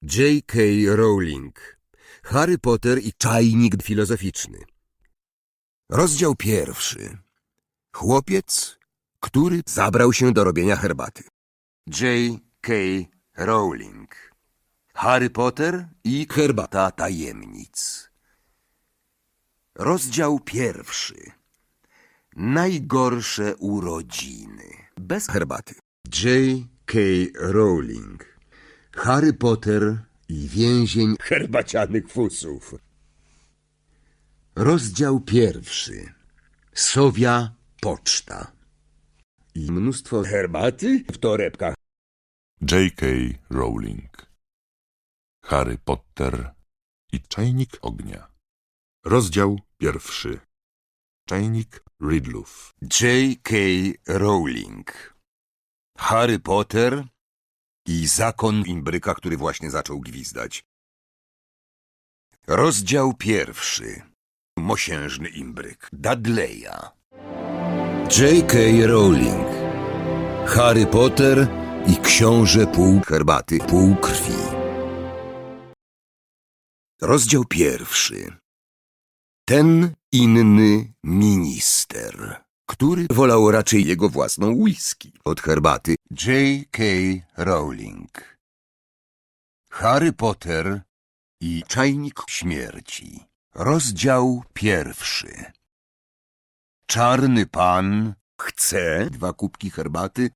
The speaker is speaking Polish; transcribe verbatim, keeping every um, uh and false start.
J K. Rowling. Harry Potter i czajnik filozoficzny. Rozdział pierwszy. Chłopiec, który zabrał się do robienia herbaty. J K. Rowling. Harry Potter i herbata tajemnic. Rozdział pierwszy. Najgorsze urodziny. Bez herbaty. J K. Rowling. Harry Potter i więzień herbacianych fusów. Rozdział pierwszy. Sowia poczta. I mnóstwo herbaty w torebkach. J K. Rowling. Harry Potter i czajnik ognia. Rozdział pierwszy. Czajnik Riddlów. J K. Rowling. Harry Potter i zakon imbryka, który właśnie zaczął gwizdać. Rozdział pierwszy. Mosiężny imbryk Dudleya. J K. Rowling. Harry Potter i książę pół herbaty, pół krwi. Rozdział pierwszy. Ten inny minister, który wolał raczej jego własną whisky od herbaty. J K. Rowling. Harry Potter i czajnik śmierci. Rozdział pierwszy. Czarny pan chce dwa kubki herbaty